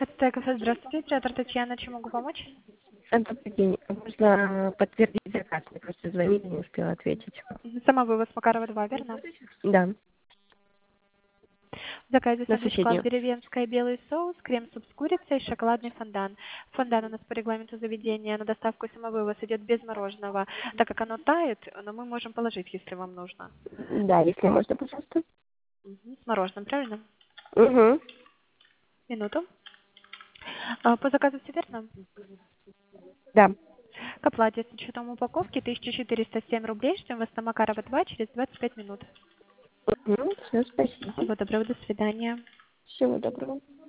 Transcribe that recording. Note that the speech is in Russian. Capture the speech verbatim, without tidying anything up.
Это кафе, здравствуйте, оператор Татьяна, чем могу помочь? А, Добрый день. Можно подтвердить заказ? Мне просто звонили, не успела ответить. Самовывоз Макарова два, верно? Да, В заказе на сэндвич класс соседнюю. деревенская, белый соус, крем-суп с курицей, шоколадный фондан. Фондан у нас по регламенту заведения на доставку и самовывоз идет без мороженого, так как оно тает, но мы можем положить, если вам нужно. Да, если можно, пожалуйста. Мгм. С мороженым, правильно? Угу. Минуту. А, По заказу все верно? Да. К оплате с учетом упаковки тысяча четыреста семь рублей, ждем вас на Макарова два через двадцать пять минут. Угу. Все, спасибо. Всего доброго, до свидания. Всего доброго.